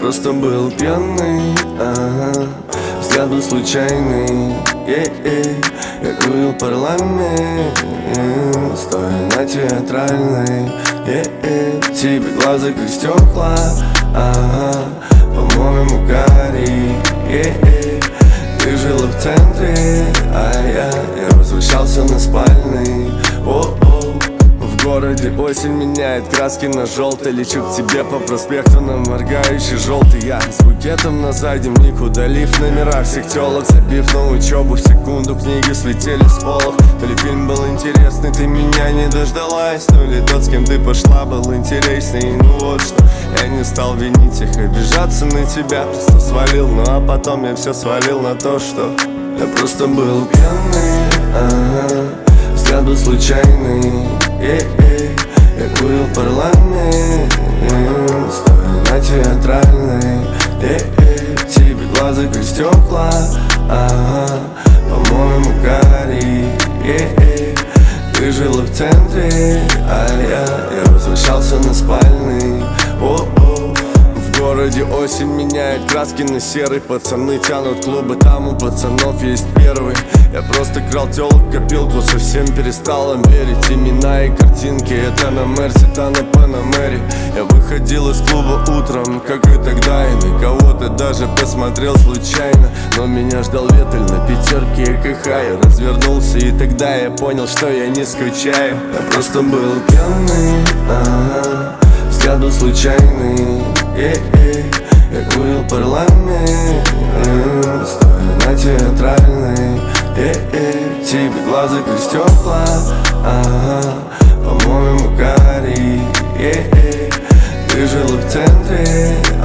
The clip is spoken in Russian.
просто был пьяный, взгляд был случайный, я курил парламент, стоя на театральной, тебе глаза как стекла, по-моему, карий, ты жила в центре, я возвращался на спальный. В городе осень меняет краски на желтый. Лечу к тебе по проспекту на моргающий желтый. Я с букетом на заднем, удалив номера всех телок, забив на учебу в секунду, книги слетели с полок. То ли фильм был интересный, ты меня не дождалась, то ли тот, с кем ты пошла, был интересней. Ну вот что, я не стал винить их, обижаться на тебя, просто свалил. Ну а потом я все свалил на то, что я просто был пьяный, взгляд был случайный, я курил парламент, стоя на театральной, тебе глаза как стекла, по-моему, карий, ты жила в центре, я возвращался на спальный. В городе осень меняет краски на серый. Пацаны тянут клубы, там у пацанов есть первый. Я просто крал телок, копилку, совсем перестал им верить. Имена и картинки, это на Мерсе, та на Панамере. Я выходил из клуба утром, как и тогда, и на кого-то даже посмотрел случайно. Но меня ждал ветель на пятерке ЭКХ. Я развернулся, и тогда я понял, что я не скучаю. Я просто был пьяный, взгляд был случайный, я курил парламент, стоя на театральной, тебе глаза как стекла, по-моему, карий, ты жила в центре,